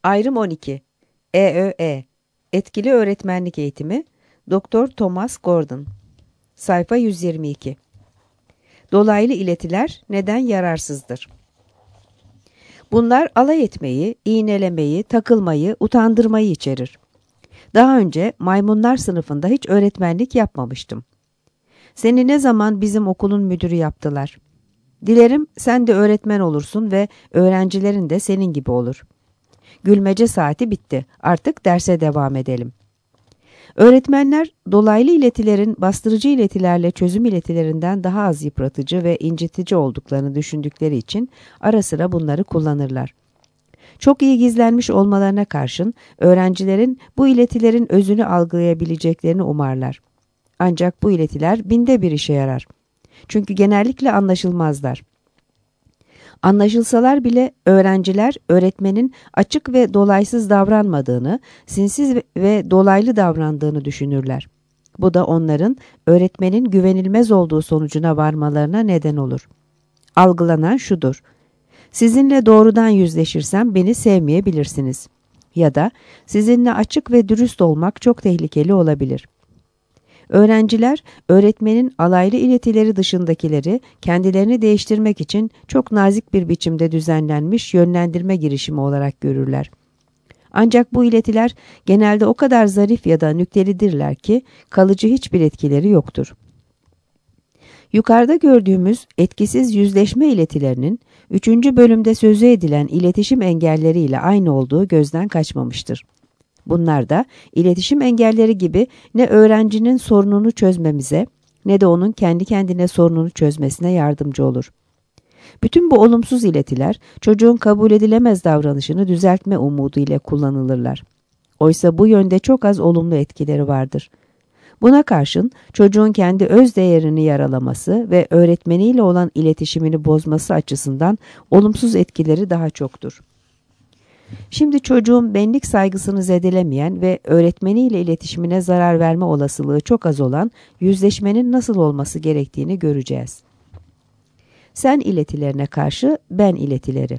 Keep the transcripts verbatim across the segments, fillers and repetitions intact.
Ayrım on iki. EÖE Etkili Öğretmenlik Eğitimi Doktor Thomas Gordon Sayfa yüz yirmi iki. Dolaylı iletiler neden yararsızdır? Bunlar alay etmeyi, iğnelemeyi, takılmayı, utandırmayı içerir. Daha önce maymunlar sınıfında hiç öğretmenlik yapmamıştım. Seni ne zaman bizim okulun müdürü yaptılar? Dilerim sen de öğretmen olursun ve öğrencilerin de senin gibi olur. Gülmece saati bitti. Artık derse devam edelim. Öğretmenler dolaylı iletilerin bastırıcı iletilerle çözüm iletilerinden daha az yıpratıcı ve incitici olduklarını düşündükleri için ara sıra bunları kullanırlar. Çok iyi gizlenmiş olmalarına karşın öğrencilerin bu iletilerin özünü algılayabileceklerini umarlar. Ancak bu iletiler binde bir işe yarar. Çünkü genellikle anlaşılmazlar. Anlaşılsalar bile öğrenciler öğretmenin açık ve dolaysız davranmadığını, sinsiz ve dolaylı davrandığını düşünürler. Bu da onların öğretmenin güvenilmez olduğu sonucuna varmalarına neden olur. Algılanan şudur: sizinle doğrudan yüzleşirsem beni sevmeyebilirsiniz. Ya da sizinle açık ve dürüst olmak çok tehlikeli olabilir. Öğrenciler, öğretmenin alaylı iletileri dışındakileri kendilerini değiştirmek için çok nazik bir biçimde düzenlenmiş yönlendirme girişimi olarak görürler. Ancak bu iletiler genelde o kadar zarif ya da nüktelidirler ki kalıcı hiçbir etkileri yoktur. Yukarıda gördüğümüz etkisiz yüzleşme iletilerinin üçüncü bölümde sözü edilen iletişim engelleriyle aynı olduğu gözden kaçmamıştır. Bunlar da iletişim engelleri gibi ne öğrencinin sorununu çözmemize ne de onun kendi kendine sorununu çözmesine yardımcı olur. Bütün bu olumsuz iletiler çocuğun kabul edilemez davranışını düzeltme umudu ile kullanılırlar. Oysa bu yönde çok az olumlu etkileri vardır. Buna karşın çocuğun kendi öz değerini yaralaması ve öğretmeniyle olan iletişimini bozması açısından olumsuz etkileri daha çoktur. Şimdi çocuğun benlik saygısını zedelemeyen ve öğretmeniyle iletişimine zarar verme olasılığı çok az olan yüzleşmenin nasıl olması gerektiğini göreceğiz. Sen iletilerine karşı ben iletileri.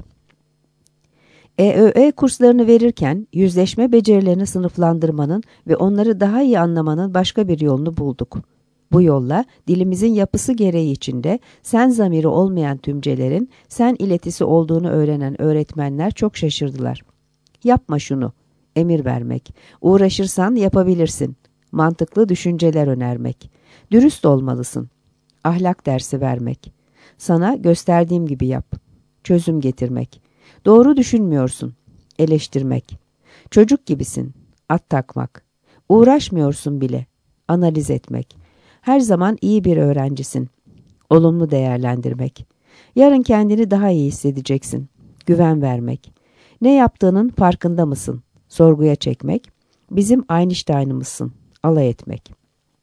EÖE kurslarını verirken yüzleşme becerilerini sınıflandırmanın ve onları daha iyi anlamanın başka bir yolunu bulduk. Bu yolla dilimizin yapısı gereği içinde sen zamiri olmayan tümcelerin sen iletisi olduğunu öğrenen öğretmenler çok şaşırdılar. Yapma şunu, emir vermek, uğraşırsan yapabilirsin, mantıklı düşünceler önermek, dürüst olmalısın, ahlak dersi vermek, sana gösterdiğim gibi yap, çözüm getirmek, doğru düşünmüyorsun, eleştirmek, çocuk gibisin, at takmak, uğraşmıyorsun bile, analiz etmek, her zaman iyi bir öğrencisin, olumlu değerlendirmek, yarın kendini daha iyi hissedeceksin, güven vermek, ne yaptığının farkında mısın, sorguya çekmek, bizim Einstein'ımızsın, alay etmek.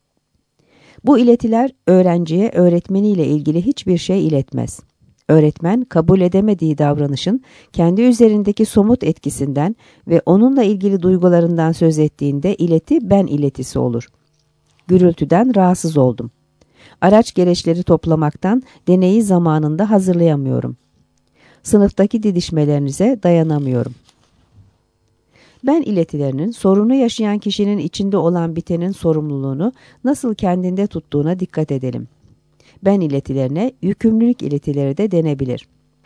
Bu iletiler öğrenciye öğretmeniyle ilgili hiçbir şey iletmez. Öğretmen kabul edemediği davranışın kendi üzerindeki somut etkisinden ve onunla ilgili duygularından söz ettiğinde ileti ben iletisi olur. Gürültüden rahatsız oldum. Araç gereçleri toplamaktan deneyi zamanında hazırlayamıyorum. Sınıftaki didişmelerinize dayanamıyorum. Ben iletilerinin sorunu yaşayan kişinin içinde olan bitenin sorumluluğunu nasıl kendinde tuttuğuna dikkat edelim. Ben iletilerine yükümlülük iletileri de denebilir.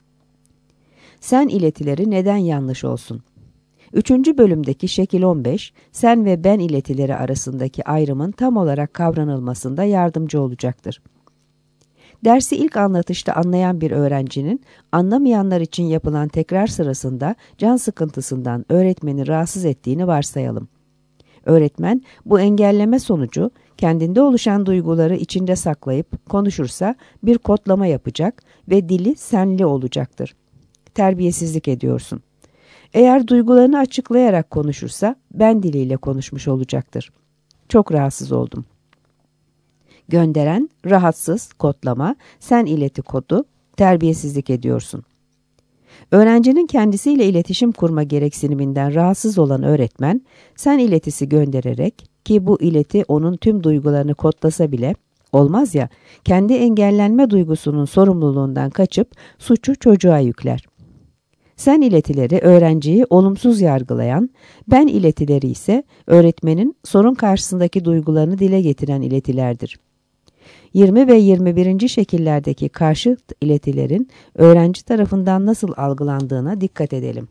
Sen iletileri neden yanlış olsun? Üçüncü bölümdeki şekil on beş, sen ve ben iletileri arasındaki ayrımın tam olarak kavranılmasında yardımcı olacaktır. Dersi ilk anlatışta anlayan bir öğrencinin anlamayanlar için yapılan tekrar sırasında can sıkıntısından öğretmeni rahatsız ettiğini varsayalım. Öğretmen bu engelleme sonucu kendinde oluşan duyguları içinde saklayıp konuşursa bir kodlama yapacak ve dili senli olacaktır. Terbiyesizlik ediyorsun. Eğer duygularını açıklayarak konuşursa ben diliyle konuşmuş olacaktır. Çok rahatsız oldum. Gönderen, rahatsız, kodlama, sen ileti kodu, terbiyesizlik ediyorsun. Öğrencinin kendisiyle iletişim kurma gereksiniminden rahatsız olan öğretmen, sen iletisi göndererek ki bu ileti onun tüm duygularını kodlasa bile, olmaz ya, kendi engellenme duygusunun sorumluluğundan kaçıp suçu çocuğa yükler. Sen iletileri öğrenciyi olumsuz yargılayan, ben iletileri ise öğretmenin sorun karşısındaki duygularını dile getiren iletilerdir. yirmi ve yirmi birinci şekillerdeki karşıt iletilerin öğrenci tarafından nasıl algılandığına dikkat edelim.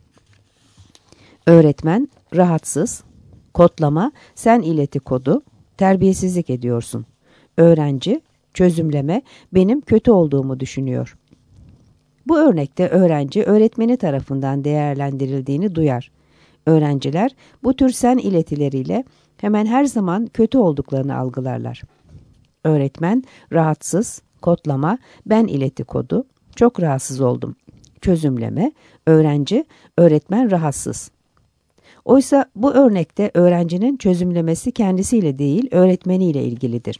Öğretmen, rahatsız, kodlama, sen ileti kodu, terbiyesizlik ediyorsun. Öğrenci, çözümleme, benim kötü olduğumu düşünüyor. Bu örnekte öğrenci öğretmeni tarafından değerlendirildiğini duyar. Öğrenciler bu tür sen iletileriyle hemen her zaman kötü olduklarını algılarlar. Öğretmen, rahatsız, kodlama, ben ileti kodu, çok rahatsız oldum. Çözümleme, öğrenci, öğretmen rahatsız. Oysa bu örnekte öğrencinin çözümlemesi kendisiyle değil, öğretmeniyle ilgilidir.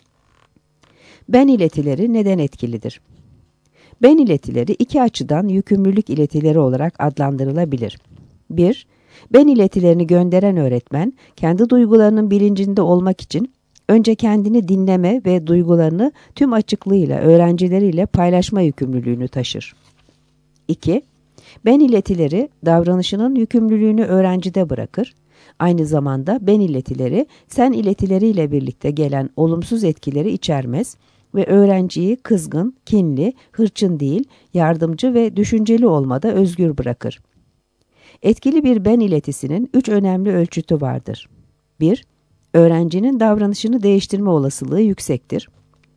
Ben iletileri neden etkilidir? Ben iletileri iki açıdan yükümlülük iletileri olarak adlandırılabilir. bir. Ben iletilerini gönderen öğretmen, kendi duygularının bilincinde olmak için önce kendini dinleme ve duygularını tüm açıklığıyla öğrencileriyle paylaşma yükümlülüğünü taşır. iki. Ben iletileri davranışının yükümlülüğünü öğrencide bırakır. Aynı zamanda ben iletileri sen iletileriyle birlikte gelen olumsuz etkileri içermez ve öğrenciyi kızgın, kinli, hırçın değil, yardımcı ve düşünceli olmada özgür bırakır. Etkili bir ben iletisinin üç önemli ölçütü vardır. bir. Öğrencinin davranışını değiştirme olasılığı yüksektir.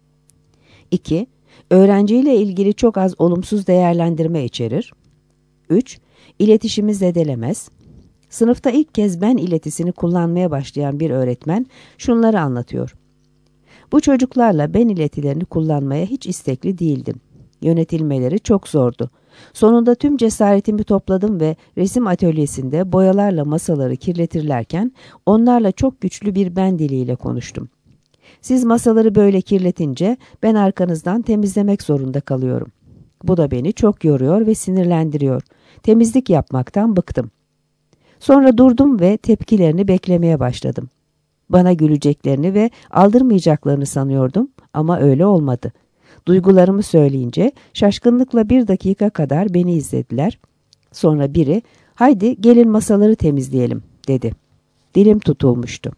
iki. Öğrenciyle ilgili çok az olumsuz değerlendirme içerir. üç. İletişimi zedelemez. Sınıfta ilk kez ben iletisini kullanmaya başlayan bir öğretmen şunları anlatıyor. Bu çocuklarla ben iletilerini kullanmaya hiç istekli değildim. Yönetilmeleri çok zordu. Sonunda tüm cesaretimi topladım ve resim atölyesinde boyalarla masaları kirletirlerken onlarla çok güçlü bir ben diliyle konuştum. Siz masaları böyle kirletince ben arkanızdan temizlemek zorunda kalıyorum. Bu da beni çok yoruyor ve sinirlendiriyor. Temizlik yapmaktan bıktım. Sonra durdum ve tepkilerini beklemeye başladım. Bana güleceklerini ve aldırmayacaklarını sanıyordum ama öyle olmadı. Duygularımı söyleyince şaşkınlıkla bir dakika kadar beni izlediler. Sonra biri, haydi gelin masaları temizleyelim dedi. Dilim tutulmuştu.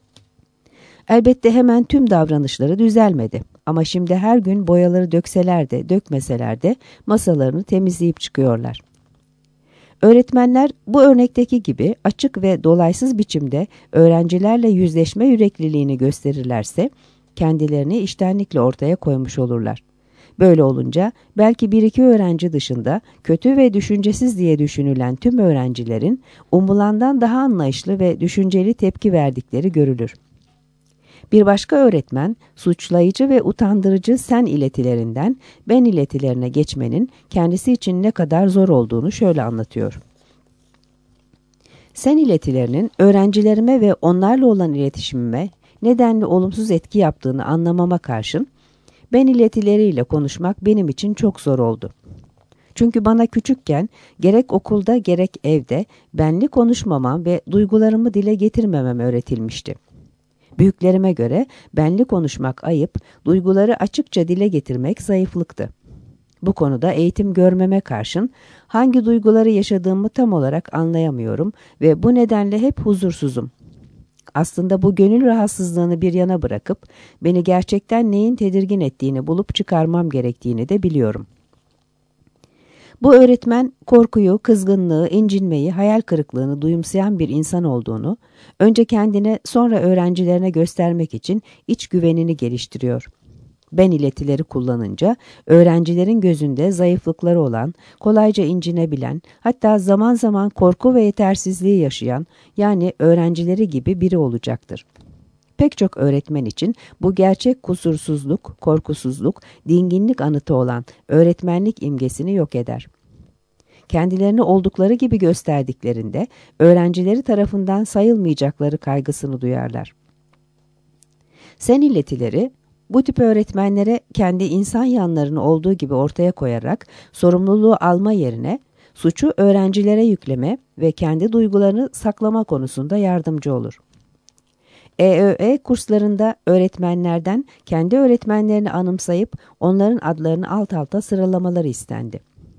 Elbette hemen tüm davranışları düzelmedi. Ama şimdi her gün boyaları dökseler de dökmeseler de masalarını temizleyip çıkıyorlar. Öğretmenler bu örnekteki gibi açık ve dolaysız biçimde öğrencilerle yüzleşme yürekliliğini gösterirlerse kendilerini içtenlikle ortaya koymuş olurlar. Böyle olunca belki bir iki öğrenci dışında kötü ve düşüncesiz diye düşünülen tüm öğrencilerin umulandan daha anlayışlı ve düşünceli tepki verdikleri görülür. Bir başka öğretmen suçlayıcı ve utandırıcı sen iletilerinden ben iletilerine geçmenin kendisi için ne kadar zor olduğunu şöyle anlatıyor. Sen iletilerinin öğrencilerime ve onlarla olan iletişimime nedenli olumsuz etki yaptığını anlamama karşın ben iletileriyle konuşmak benim için çok zor oldu. Çünkü bana küçükken gerek okulda gerek evde benli konuşmamam ve duygularımı dile getirmemem öğretilmişti. Büyüklerime göre benli konuşmak ayıp, duyguları açıkça dile getirmek zayıflıktı. Bu konuda eğitim görmeme karşın hangi duyguları yaşadığımı tam olarak anlayamıyorum ve bu nedenle hep huzursuzum. Aslında bu gönül rahatsızlığını bir yana bırakıp beni gerçekten neyin tedirgin ettiğini bulup çıkarmam gerektiğini de biliyorum. Bu öğretmen korkuyu, kızgınlığı, incinmeyi, hayal kırıklığını duyumsayan bir insan olduğunu, önce kendine sonra öğrencilerine göstermek için iç güvenini geliştiriyor. Ben iletileri kullanınca öğrencilerin gözünde zayıflıkları olan, kolayca incinebilen, hatta zaman zaman korku ve yetersizliği yaşayan, yani öğrencileri gibi biri olacaktır. Pek çok öğretmen için bu gerçek kusursuzluk, korkusuzluk, dinginlik anıtı olan öğretmenlik imgesini yok eder. Kendilerini oldukları gibi gösterdiklerinde öğrencileri tarafından sayılmayacakları kaygısını duyarlar. Sen iletileri bu tip öğretmenlere kendi insan yanlarını olduğu gibi ortaya koyarak sorumluluğu alma yerine suçu öğrencilere yükleme ve kendi duygularını saklama konusunda yardımcı olur. E Ö E kurslarında öğretmenlerden kendi öğretmenlerini anımsayıp onların adlarını alt alta sıralamaları istendi.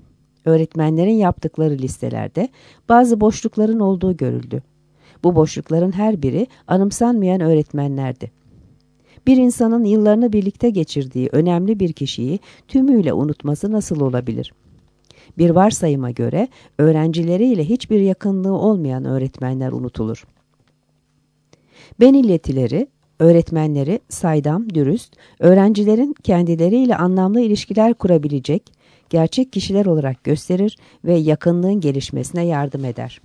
Öğretmenlerin yaptıkları listelerde bazı boşlukların olduğu görüldü. Bu boşlukların her biri anımsanmayan öğretmenlerdi. Bir insanın yıllarını birlikte geçirdiği önemli bir kişiyi tümüyle unutması nasıl olabilir? Bir varsayıma göre öğrencileriyle hiçbir yakınlığı olmayan öğretmenler unutulur. Ben illetileri, öğretmenleri saydam, dürüst, öğrencilerin kendileriyle anlamlı ilişkiler kurabilecek, gerçek kişiler olarak gösterir ve yakınlığın gelişmesine yardım eder.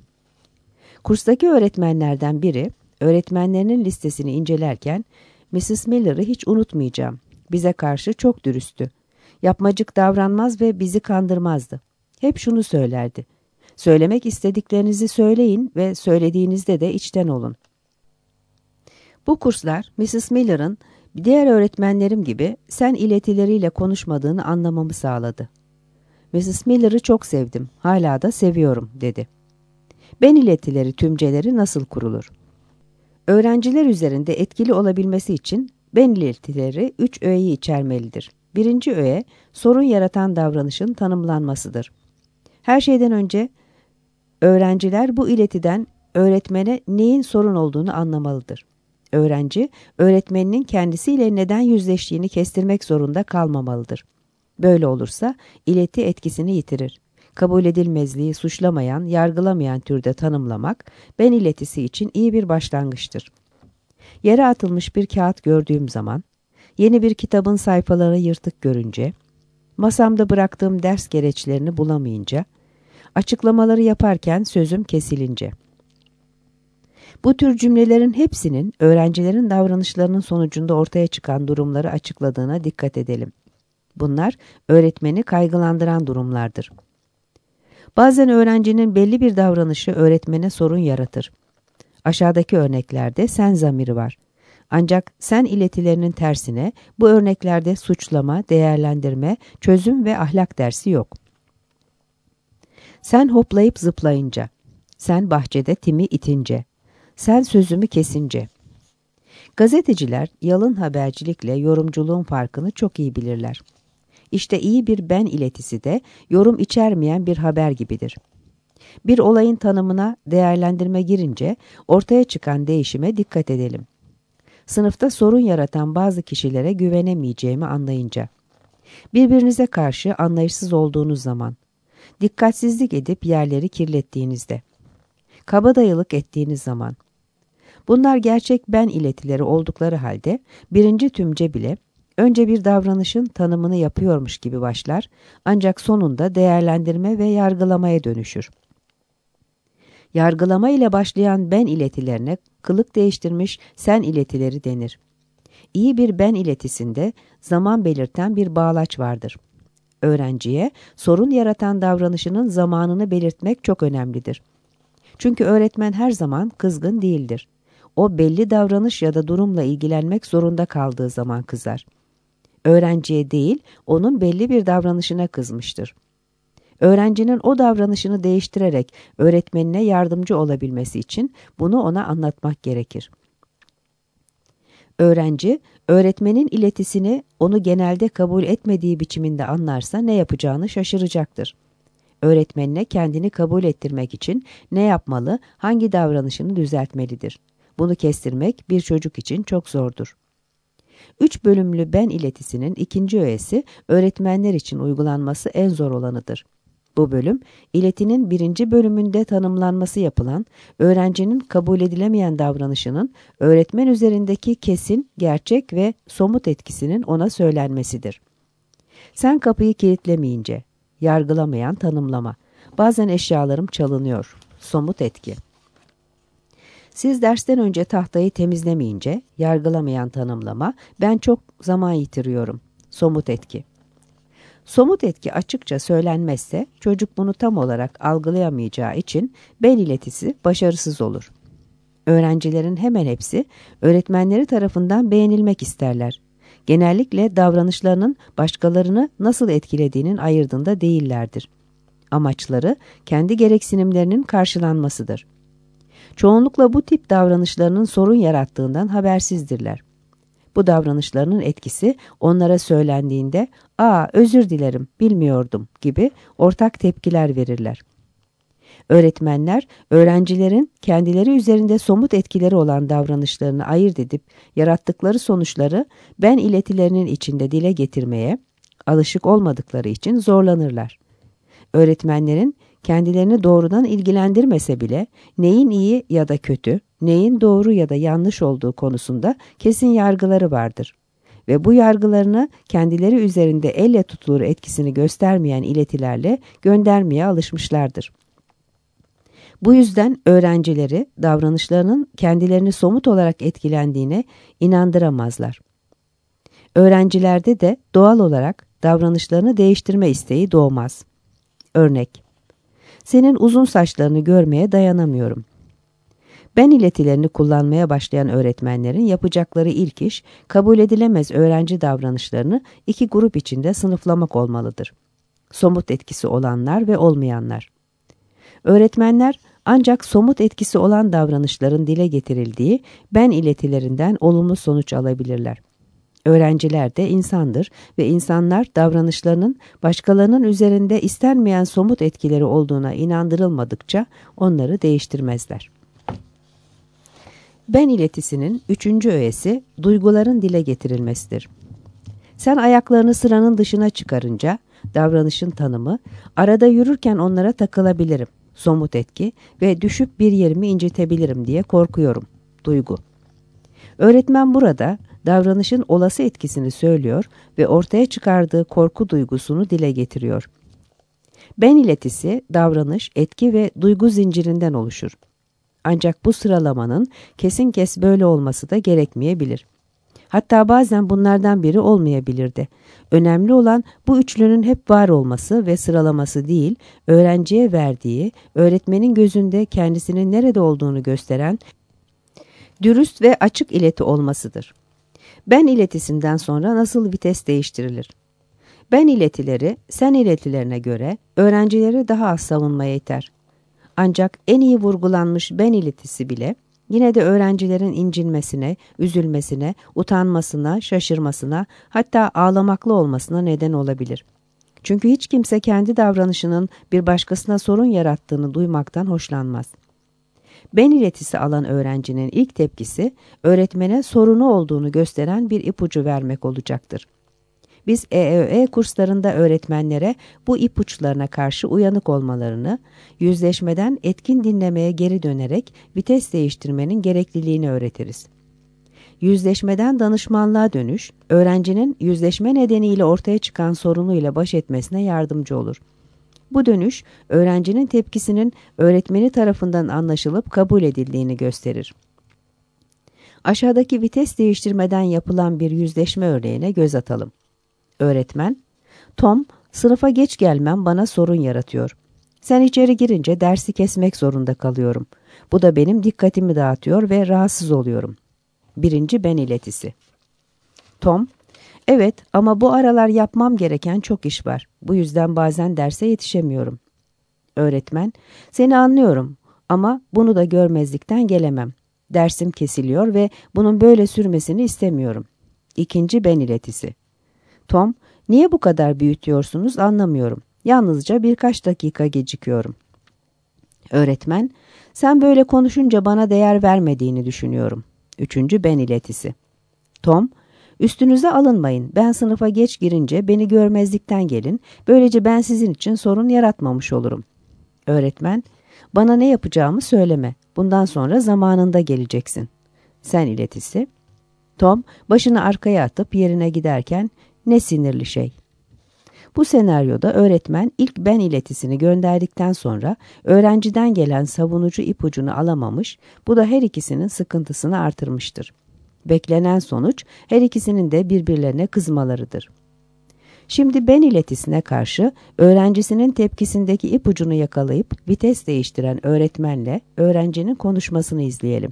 Kurstaki öğretmenlerden biri, öğretmenlerinin listesini incelerken, missus Miller'ı hiç unutmayacağım. Bize karşı çok dürüsttü. Yapmacık davranmaz ve bizi kandırmazdı. Hep şunu söylerdi. Söylemek istediklerinizi söyleyin ve söylediğinizde de içten olun. Bu kurslar missus Miller'ın diğer öğretmenlerim gibi sen iletileriyle konuşmadığını anlamamı sağladı. missus Miller'ı çok sevdim, hala da seviyorum dedi. Ben iletileri tümceleri nasıl kurulur? Öğrenciler üzerinde etkili olabilmesi için ben iletileri üç öğeyi içermelidir. Birinci öğe, sorun yaratan davranışın tanımlanmasıdır. Her şeyden önce öğrenciler bu iletiden öğretmene neyin sorun olduğunu anlamalıdır. Öğrenci, öğretmeninin kendisiyle neden yüzleştiğini kestirmek zorunda kalmamalıdır. Böyle olursa ileti etkisini yitirir. Kabul edilmezliği suçlamayan, yargılamayan türde tanımlamak, ben iletisi için iyi bir başlangıçtır. Yere atılmış bir kağıt gördüğüm zaman, yeni bir kitabın sayfaları yırtık görünce, masamda bıraktığım ders gereçlerini bulamayınca, açıklamaları yaparken sözüm kesilince. Bu tür cümlelerin hepsinin öğrencilerin davranışlarının sonucunda ortaya çıkan durumları açıkladığına dikkat edelim. Bunlar öğretmeni kaygılandıran durumlardır. Bazen öğrencinin belli bir davranışı öğretmene sorun yaratır. Aşağıdaki örneklerde sen zamiri var. Ancak sen iletilerinin tersine bu örneklerde suçlama, değerlendirme, çözüm ve ahlak dersi yok. Sen hoplayıp zıplayınca, sen bahçede timi itince, sen sözümü kesince. Gazeteciler yalın habercilikle yorumculuğun farkını çok iyi bilirler. İşte iyi bir ben iletisi de yorum içermeyen bir haber gibidir. Bir olayın tanımına değerlendirme girince ortaya çıkan değişime dikkat edelim. Sınıfta sorun yaratan bazı kişilere güvenemeyeceğimi anlayınca. Birbirinize karşı anlayışsız olduğunuz zaman. Dikkatsizlik edip yerleri kirlettiğinizde. Kabadayılık ettiğiniz zaman. Bunlar gerçek ben iletileri oldukları halde birinci tümce bile önce bir davranışın tanımını yapıyormuş gibi başlar, ancak sonunda değerlendirme ve yargılamaya dönüşür. Yargılama ile başlayan ben iletilerine kılık değiştirmiş sen iletileri denir. İyi bir ben iletisinde zaman belirten bir bağlaç vardır. Öğrenciye sorun yaratan davranışının zamanını belirtmek çok önemlidir. Çünkü öğretmen her zaman kızgın değildir. O belli davranış ya da durumla ilgilenmek zorunda kaldığı zaman kızar. Öğrenciye değil, onun belli bir davranışına kızmıştır. Öğrencinin o davranışını değiştirerek öğretmenine yardımcı olabilmesi için bunu ona anlatmak gerekir. Öğrenci, öğretmenin iletisini onu genelde kabul etmediği biçiminde anlarsa ne yapacağını şaşıracaktır. Öğretmenine kendini kabul ettirmek için ne yapmalı, hangi davranışını düzeltmelidir? Bunu kestirmek bir çocuk için çok zordur. Üç bölümlü ben iletisinin ikinci öğesi öğretmenler için uygulanması en zor olanıdır. Bu bölüm, iletinin birinci bölümünde tanımlanması yapılan, öğrencinin kabul edilemeyen davranışının öğretmen üzerindeki kesin, gerçek ve somut etkisinin ona söylenmesidir. Sen kapıyı kilitlemeyince, yargılamayan tanımlama, bazen eşyalarım çalınıyor, somut etki. Siz dersten önce tahtayı temizlemeyince, yargılamayan tanımlama, ben çok zaman yitiriyorum, somut etki. Somut etki açıkça söylenmezse çocuk bunu tam olarak algılayamayacağı için ben iletisi başarısız olur. Öğrencilerin hemen hepsi öğretmenleri tarafından beğenilmek isterler. Genellikle davranışlarının başkalarını nasıl etkilediğinin ayırdığında değillerdir. Amaçları kendi gereksinimlerinin karşılanmasıdır. Çoğunlukla bu tip davranışlarının sorun yarattığından habersizdirler. Bu davranışlarının etkisi onlara söylendiğinde "Aa, özür dilerim, bilmiyordum" gibi ortak tepkiler verirler. Öğretmenler, öğrencilerin kendileri üzerinde somut etkileri olan davranışlarını ayırt edip yarattıkları sonuçları ben iletilerinin içinde dile getirmeye alışık olmadıkları için zorlanırlar. Öğretmenlerin kendilerini doğrudan ilgilendirmese bile neyin iyi ya da kötü, neyin doğru ya da yanlış olduğu konusunda kesin yargıları vardır. Ve bu yargılarını kendileri üzerinde elle tutulur etkisini göstermeyen iletilerle göndermeye alışmışlardır. Bu yüzden öğrencileri davranışlarının kendilerini somut olarak etkilendiğine inandıramazlar. Öğrencilerde de doğal olarak davranışlarını değiştirme isteği doğmaz. Örnek: senin uzun saçlarını görmeye dayanamıyorum. Ben iletilerini kullanmaya başlayan öğretmenlerin yapacakları ilk iş, kabul edilemez öğrenci davranışlarını iki grup içinde sınıflamak olmalıdır. Somut etkisi olanlar ve olmayanlar. Öğretmenler ancak somut etkisi olan davranışların dile getirildiği ben iletilerinden olumlu sonuç alabilirler. Öğrenciler de insandır ve insanlar davranışlarının başkalarının üzerinde istenmeyen somut etkileri olduğuna inandırılmadıkça onları değiştirmezler. Ben iletisinin üçüncü öğesi duyguların dile getirilmesidir. Sen ayaklarını sıranın dışına çıkarınca davranışın tanımı, arada yürürken onlara takılabilirim, somut etki ve düşüp bir yerimi incitebilirim diye korkuyorum, duygu. Öğretmen burada davranışın olası etkisini söylüyor ve ortaya çıkardığı korku duygusunu dile getiriyor. Ben iletisi davranış, etki ve duygu zincirinden oluşur. Ancak bu sıralamanın kesin kes böyle olması da gerekmeyebilir. Hatta bazen bunlardan biri olmayabilir de. Önemli olan bu üçlünün hep var olması ve sıralaması değil, öğrenciye verdiği, öğretmenin gözünde kendisinin nerede olduğunu gösteren dürüst ve açık ileti olmasıdır. Ben iletisinden sonra nasıl vites değiştirilir? Ben iletileri sen iletilerine göre öğrencileri daha az savunmaya iter. Ancak en iyi vurgulanmış ben iletisi bile yine de öğrencilerin incinmesine, üzülmesine, utanmasına, şaşırmasına, hatta ağlamaklı olmasına neden olabilir. Çünkü hiç kimse kendi davranışının bir başkasına sorun yarattığını duymaktan hoşlanmaz. Ben iletisi alan öğrencinin ilk tepkisi, öğretmene sorunu olduğunu gösteren bir ipucu vermek olacaktır. Biz E Ö E kurslarında öğretmenlere bu ipuçlarına karşı uyanık olmalarını, yüzleşmeden etkin dinlemeye geri dönerek vites değiştirmenin gerekliliğini öğretiriz. Yüzleşmeden danışmanlığa dönüş, öğrencinin yüzleşme nedeniyle ortaya çıkan sorunuyla baş etmesine yardımcı olur. Bu dönüş, öğrencinin tepkisinin öğretmeni tarafından anlaşılıp kabul edildiğini gösterir. Aşağıdaki vites değiştirmeden yapılan bir yüzleşme örneğine göz atalım. Öğretmen, Tom, sınıfa geç gelmem bana sorun yaratıyor. Sen içeri girince dersi kesmek zorunda kalıyorum. Bu da benim dikkatimi dağıtıyor ve rahatsız oluyorum. Birinci ben iletisi. Tom, evet ama bu aralar yapmam gereken çok iş var. Bu yüzden bazen derse yetişemiyorum. Öğretmen, seni anlıyorum ama bunu da görmezlikten gelemem. Dersim kesiliyor ve bunun böyle sürmesini istemiyorum. İkinci ben iletisi. Tom, niye bu kadar büyütüyorsunuz anlamıyorum. Yalnızca birkaç dakika gecikiyorum. Öğretmen, sen böyle konuşunca bana değer vermediğini düşünüyorum. Üçüncü ben iletisi. Tom, üstünüze alınmayın. Ben sınıfa geç girince beni görmezlikten gelin. Böylece ben sizin için sorun yaratmamış olurum. Öğretmen, bana ne yapacağımı söyleme. Bundan sonra zamanında geleceksin. Sen iletisi. Tom, başını arkaya atıp yerine giderken, ne sinirli şey. Bu senaryoda öğretmen ilk ben iletisini gönderdikten sonra öğrenciden gelen savunucu ipucunu alamamış, bu da her ikisinin sıkıntısını artırmıştır. Beklenen sonuç her ikisinin de birbirlerine kızmalarıdır. Şimdi ben iletisine karşı öğrencisinin tepkisindeki ipucunu yakalayıp vites değiştiren öğretmenle öğrencinin konuşmasını izleyelim.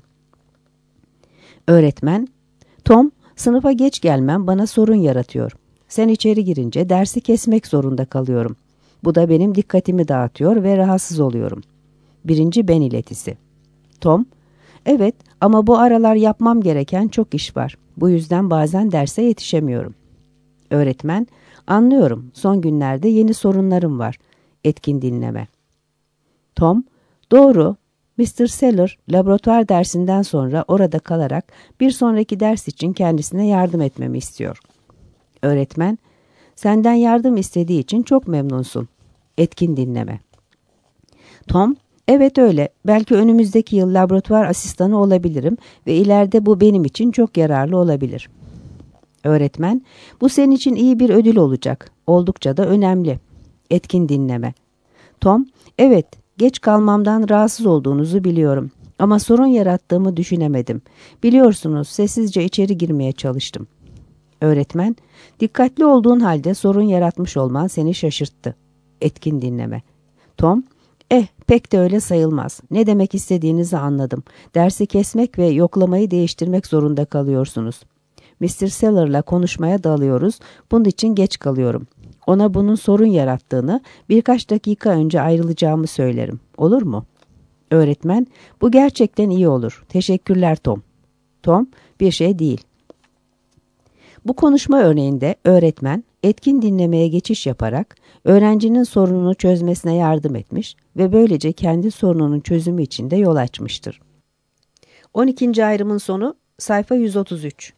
Öğretmen, Tom, sınıfa geç gelmem bana sorun yaratıyor. Sen içeri girince dersi kesmek zorunda kalıyorum. Bu da benim dikkatimi dağıtıyor ve rahatsız oluyorum. Birinci ben iletisi. Tom, evet ama bu aralar yapmam gereken çok iş var. Bu yüzden bazen derse yetişemiyorum. Öğretmen, anlıyorum. Son günlerde yeni sorunlarım var. Etkin dinleme. Tom, doğru. mister Seller, laboratuvar dersinden sonra orada kalarak bir sonraki ders için kendisine yardım etmemi istiyor. Öğretmen, senden yardım istediği için çok memnunsun. Etkin dinleme. Tom, evet öyle. Belki önümüzdeki yıl laboratuvar asistanı olabilirim ve ileride bu benim için çok yararlı olabilir. Öğretmen, bu senin için iyi bir ödül olacak. Oldukça da önemli. Etkin dinleme. Tom, evet, geç kalmamdan rahatsız olduğunuzu biliyorum. Ama sorun yarattığımı düşünemedim. Biliyorsunuz, sessizce içeri girmeye çalıştım. Öğretmen, dikkatli olduğun halde sorun yaratmış olman seni şaşırttı. Etkin dinleme. Tom, eh pek de öyle sayılmaz. Ne demek istediğinizi anladım. Dersi kesmek ve yoklamayı değiştirmek zorunda kalıyorsunuz. mister Seller'la konuşmaya dalıyoruz. Bunun için geç kalıyorum. Ona bunun sorun yarattığını, birkaç dakika önce ayrılacağımı söylerim. Olur mu? Öğretmen, bu gerçekten iyi olur. Teşekkürler Tom. Tom, bir şey değil. Bu konuşma örneğinde öğretmen, etkin dinlemeye geçiş yaparak öğrencinin sorununu çözmesine yardım etmiş ve böylece kendi sorununun çözümü için de yol açmıştır. on ikinci ayrımın sonu sayfa yüz otuz üç.